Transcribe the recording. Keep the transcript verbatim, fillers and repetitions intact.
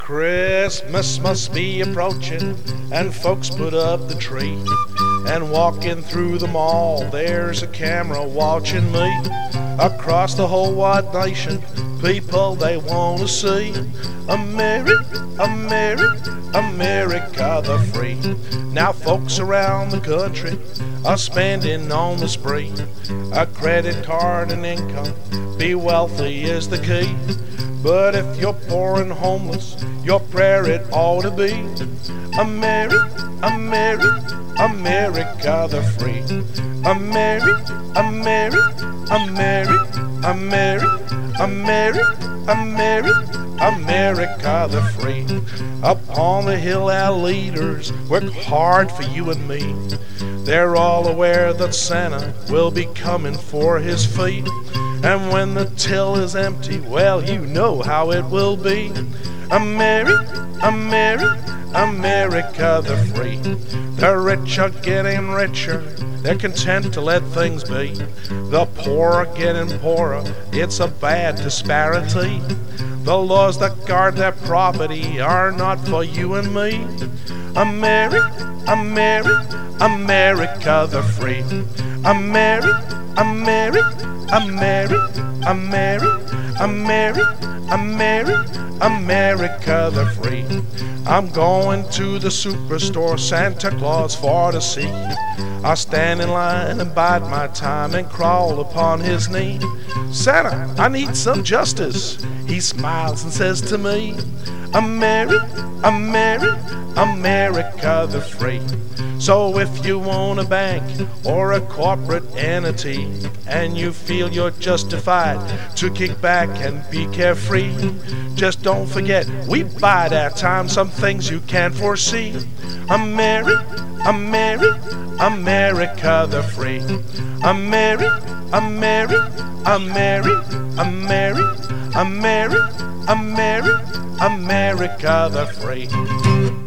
Christmas must be approaching, and folks put up the tree. And walking through the mall, there's a camera watching me. Across the whole wide nation, people they want to see America, America, America the free. Now folks around the country are spending on the spree. A credit card and income, be wealthy is the key. But if you're poor and homeless, your prayer it ought to be America, America, America the free. America, America, America, America, America, America, America the free. Upon the hill our leaders work hard for you and me. They're all aware that Santa will be coming for his feet. And when the till is empty, well, you know how it will be. America, America, America the free. The rich are getting richer, they're content to let things be. The poor are getting poorer, it's a bad disparity. The laws that guard their property are not for you and me. America, America, America the free. America, America, America, America, America, America, America the free. I'm going to the superstore, Santa Claus for to see. I stand in line and bide my time and crawl upon his knee. Santa, I need some justice. He smiles and says to me, America, America, America the free. So if you own a bank or a corporate entity and you feel you're justified to kick back and be carefree, just don't forget we bide our time, some things you can't foresee. America, America, America the free. America, America, America, America, America, America, America the free.